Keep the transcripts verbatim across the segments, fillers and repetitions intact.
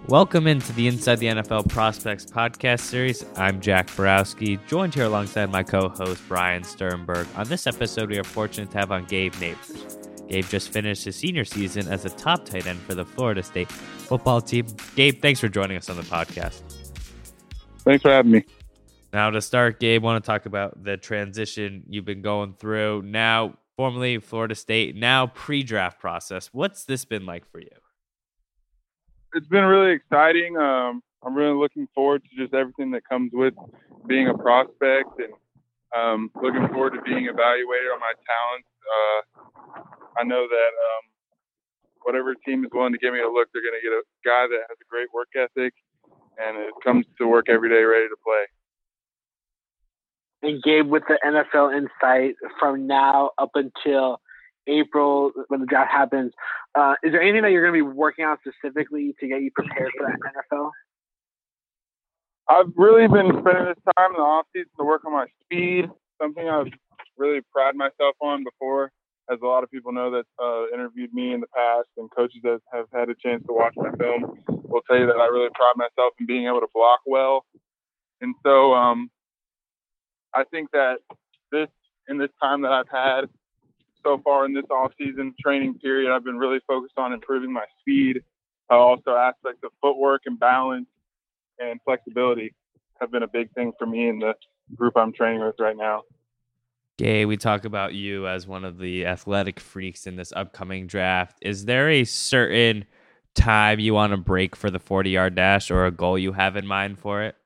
Welcome into the Inside the N F L Prospects podcast series. I'm Jack Borowski, joined here alongside my co-host Brian Sternberg. On this episode, we are fortunate to have on Gabe Neighbors. Gabe just finished his senior season as a top tight end for the Florida State football team. Gabe, thanks for joining us on the podcast. Thanks for having me. Now to start, Gabe, I want to talk about the transition you've been going through. Now, formerly Florida State, now pre-draft process. What's this been like for you? It's been really exciting. Um, I'm really looking forward to just everything that comes with being a prospect, and um, looking forward to being evaluated on my talents. Uh, I know that um, whatever team is willing to give me a look, they're going to get a guy that has a great work ethic and it comes to work every day ready to play. And Gabe, with the N F L insight from now up until April, when the draft happens, uh, is there anything that you're going to be working on specifically to get you prepared for that N F L? I've really been spending this time in the offseason to work on my speed, something I've really prided myself on before, as a lot of people know that uh, interviewed me in the past, and coaches that have had a chance to watch my film will tell you that I really pride myself in being able to block well. And so um, I think that this, in this time that I've had so far in this off-season training period, I've been really focused on improving my speed. Uh, also, aspects of footwork and balance and flexibility have been a big thing for me in the group I'm training with right now. Gabe, we talk about you as one of the athletic freaks in this upcoming draft. Is there a certain time you want to break for the forty-yard dash or a goal you have in mind for it?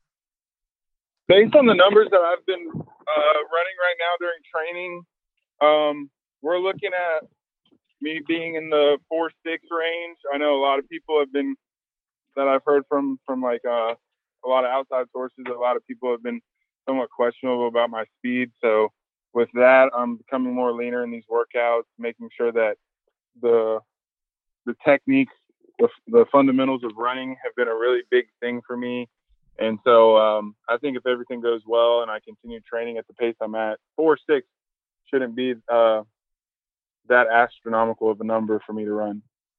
Based on the numbers that I've been uh, running right now during training, um, we're looking at me being in the four six range. I know a lot of people have been, that I've heard from, from like uh, a lot of outside sources, a lot of people have been somewhat questionable about my speed. So with that, I'm becoming more leaner in these workouts, making sure that the the techniques, the, the fundamentals of running have been a really big thing for me. And so um, I think if everything goes well and I continue training at the pace I'm at, four six shouldn't be uh, that astronomical of a number for me to run.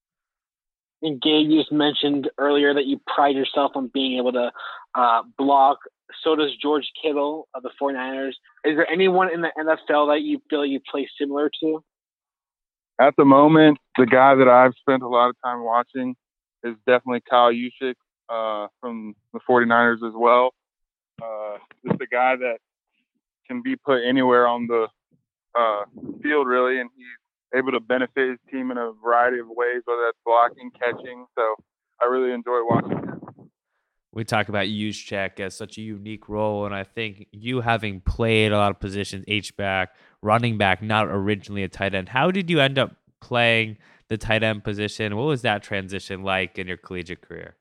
And Gabe, you just mentioned earlier that you pride yourself on being able to uh, block. So does George Kittle of the 49ers. Is there anyone in the N F L that you feel you play similar to? At the moment, the guy that I've spent a lot of time watching is definitely Kyle Juszczyk uh, from the 49ers as well. Uh, just a guy that can be put anywhere on the uh, field, really, and he's able to benefit his team in a variety of ways, whether that's blocking, catching. So I really enjoy watching him. We talk about Juszczyk as such a unique role, and I think you having played a lot of positions, H-back, running back, not originally a tight end. How did you end up playing the tight end position? What was that transition like in your collegiate career?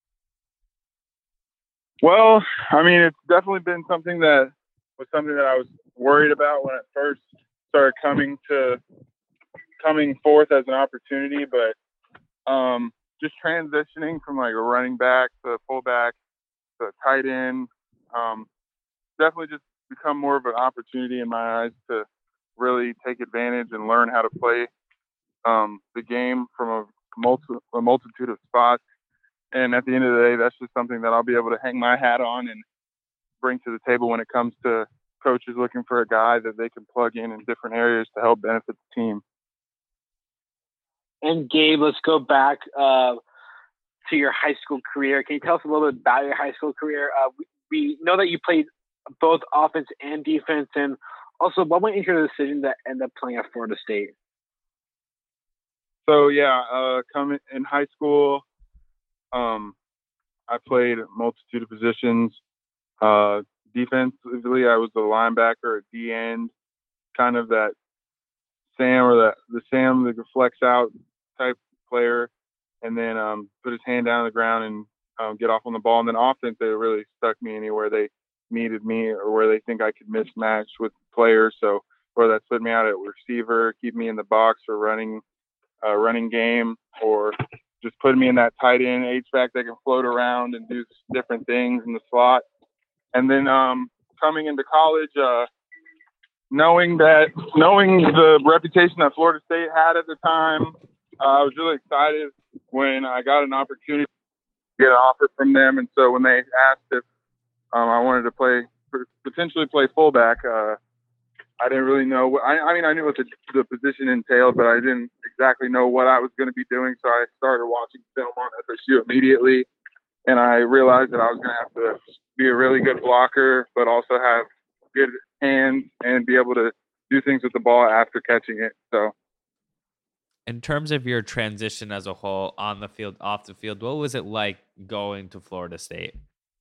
Well, I mean, it's definitely been something that was something that I was worried about when it first started coming to coming forth as an opportunity, but um, just transitioning from like a running back to a fullback to a tight end, um, definitely just become more of an opportunity in my eyes to really take advantage and learn how to play um, the game from a, multi- a multitude of spots. And at the end of the day, that's just something that I'll be able to hang my hat on and bring to the table when it comes to coaches looking for a guy that they can plug in in different areas to help benefit the team. And Gabe, let's go back uh, to your high school career. Can you tell us a little bit about your high school career? Uh, we, we know that you played both offense and defense, and also what went into your decision to end up playing at Florida State? So yeah, uh, coming in high school, um, I played a multitude of positions. Uh, defensively, I was the linebacker at D end, kind of that Sam or that the Sam that flex out type player, and then um, put his hand down on the ground and um, get off on the ball. And then offense, they really stuck me anywhere they needed me or where they think I could mismatch with players. So whether that's put me out at receiver, keep me in the box or running uh, running game, or just putting me in that tight end H-back that can float around and do different things in the slot. And then um, coming into college, uh, knowing that, knowing the reputation that Florida State had at the time, uh, I was really excited when I got an opportunity get an offer from them. And so when they asked if um, I wanted to play, potentially play fullback, uh, I didn't really know. What, I, I mean, I knew what the, the position entailed, but I didn't exactly know what I was going to be doing. So I started watching film on F S U immediately, and I realized that I was going to have to be a really good blocker, but also have good hands and be able to do things with the ball after catching it. So, in terms of your transition as a whole, on the field, off the field, what was it like going to Florida State?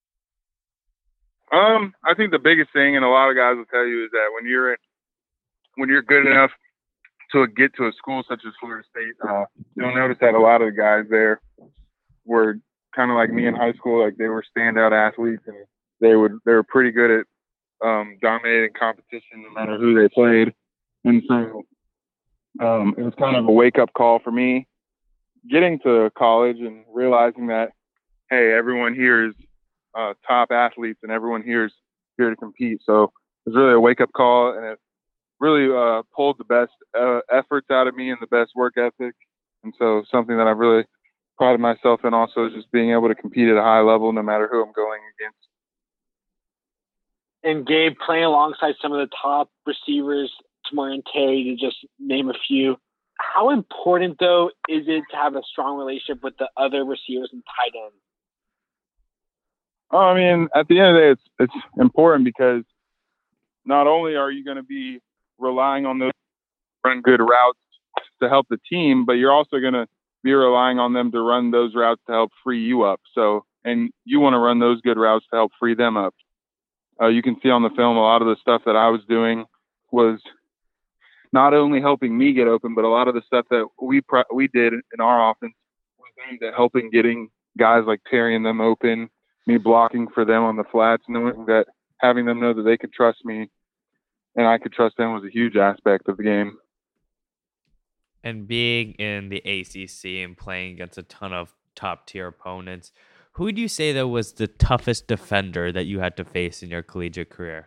Um, I think the biggest thing, and a lot of guys will tell you, is that when you're when you're good enough to get to a school such as Florida State, uh, you'll notice that a lot of the guys there were kind of like me in high school. Like, they were standout athletes, and they would they were pretty good at um, dominating competition no matter who they played. And so um, it was kind of a wake up call for me getting to college and realizing that, hey, everyone here is uh, top athletes and everyone here is here to compete. So it was really a wake up call, and it really uh, pulled the best uh, efforts out of me and the best work ethic. And so something that I've really prided myself in also is just being able to compete at a high level no matter who I'm going against. And Gabe, playing alongside some of the top receivers, Tamorrion Terry, to just name a few, how important, though, is it to have a strong relationship with the other receivers and tight ends? Oh, I mean, at the end of the day, it's it's important because not only are you going to be relying on those to run good routes to help the team, but you're also going to be relying on them to run those routes to help free you up. So, and you want to run those good routes to help free them up. Uh, you can see on the film a lot of the stuff that I was doing was not only helping me get open, but a lot of the stuff that we pro- we did in our offense was aimed at helping getting guys like Terry and them open, me blocking for them on the flats, knowing that having them know that they could trust me and I could trust them was a huge aspect of the game. And being in the A C C and playing against a ton of top tier opponents, who would you say that was the toughest defender that you had to face in your collegiate career?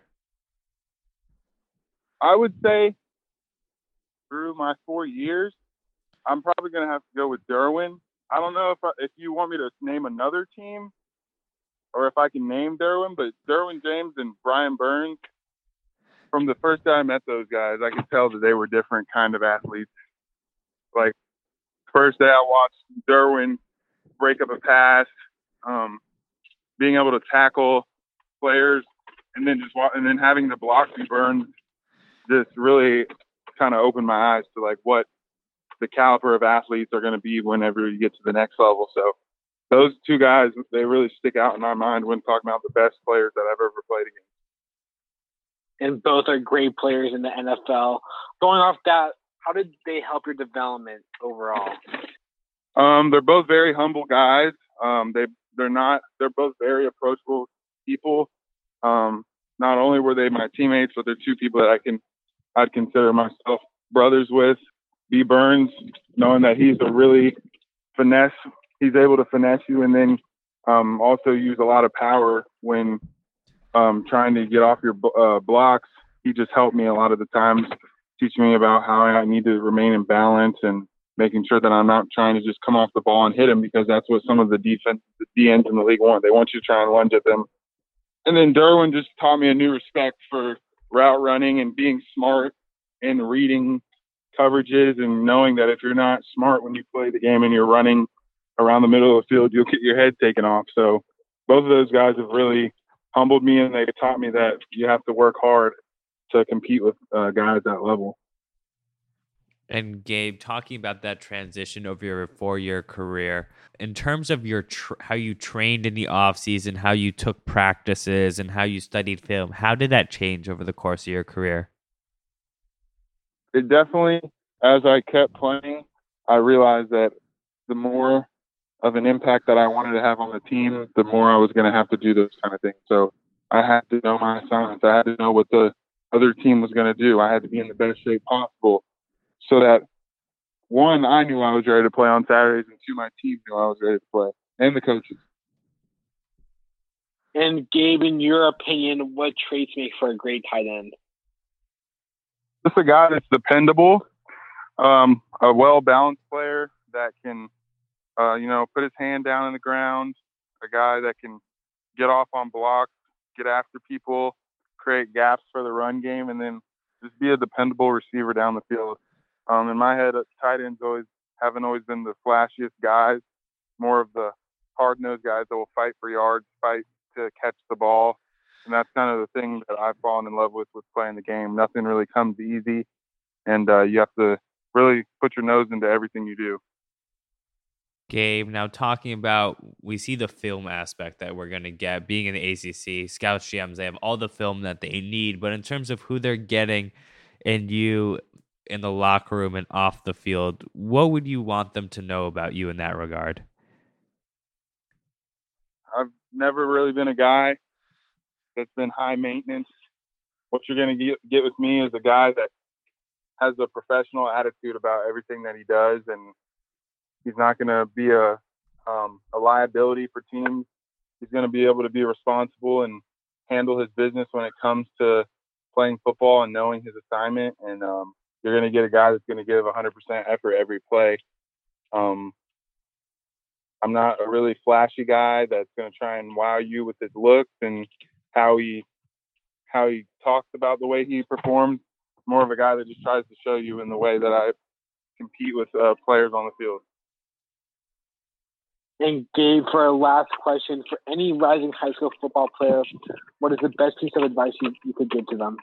I would say through my four years, I'm probably going to have to go with Derwin. I don't know if I, if you want me to name another team or if I can name Derwin, but Derwin James and Brian Burns, from the first time I met those guys, I could tell that they were different kind of athletes. Like, first day I watched Derwin break up a pass, um, being able to tackle players, and then just and then having the block be burned, just really kind of opened my eyes to like what the caliber of athletes are going to be whenever you get to the next level. So those two guys, they really stick out in my mind when talking about the best players that I've ever played against. And both are great players in the N F L. Going off that, how did they help your development overall? Um, they're both very humble guys. Um, they they're not. They're both very approachable people. Um, not only were they my teammates, but they're two people that I can I'd consider myself brothers with. B. Burns, knowing that he's a really finesse. He's able to finesse you, and then um, also use a lot of power when um, trying to get off your uh, blocks. He just helped me a lot of the times, teaching me about how I need to remain in balance and making sure that I'm not trying to just come off the ball and hit him, because that's what some of the defense, the D Ns in the league want. They want you to try and lunge at them. And then Derwin just taught me a new respect for route running and being smart and reading coverages and knowing that if you're not smart when you play the game and you're running around the middle of the field, you'll get your head taken off. So both of those guys have really humbled me, and they taught me that you have to work hard to compete with uh, guys at that level. And Gabe, talking about that transition over your four-year career, in terms of your tr- how you trained in the offseason, how you took practices, and how you studied film, how did that change over the course of your career? It definitely, as I kept playing, I realized that the more of an impact that I wanted to have on the team, the more I was going to have to do those kind of things. So I had to know my assignments. I had to know what the other team was going to do. I had to be in the best shape possible so that, one, I knew I was ready to play on Saturdays, and two, my team knew I was ready to play, and the coaches. And Gabe, in your opinion, what traits make for a great tight end? Just a guy that's dependable, um, a well-balanced player that can, uh, you know, put his hand down in the ground, a guy that can get off on blocks, get after people, create gaps for the run game, and then just be a dependable receiver down the field. Um, in my head, tight ends always haven't always been the flashiest guys, more of the hard-nosed guys that will fight for yards, fight to catch the ball. And that's kind of the thing that I've fallen in love with with playing the game. Nothing really comes easy, and uh, you have to really put your nose into everything you do. Gabe, now talking about, we see the film aspect that we're going to get. Being in the A C C, scouts, G Ms, they have all the film that they need. But in terms of who they're getting and you in the locker room and off the field, what would you want them to know about you in that regard? I've never really been a guy that's been high maintenance. What you're going to get with me is a guy that has a professional attitude about everything that he does, and he's not going to be a um, a liability for teams. He's going to be able to be responsible and handle his business when it comes to playing football and knowing his assignment. And um, you're going to get a guy that's going to give one hundred percent effort every play. Um, I'm not a really flashy guy that's going to try and wow you with his looks and how he how he talks about the way he performs. More of a guy that just tries to show you in the way that I compete with uh, players on the field. And Gabe, for our last question, for any rising high school football player, what is the best piece of advice you, you could give to them?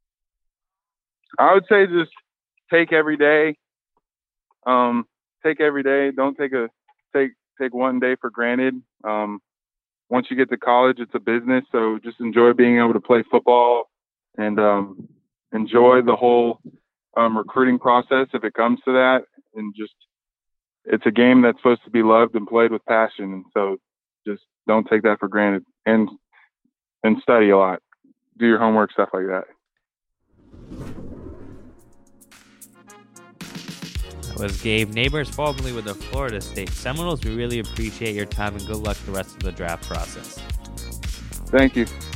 I would say just take every day. Um, take every day. Don't take a take take one day for granted. Um, once you get to college, it's a business. So just enjoy being able to play football and um, enjoy the whole um, recruiting process if it comes to that. And just, it's a game that's supposed to be loved and played with passion. And so just don't take that for granted, and, and study a lot, do your homework, stuff like that. That was Gabe Nabors, formerly with the Florida State Seminoles. We really appreciate your time, and good luck the rest of the draft process. Thank you.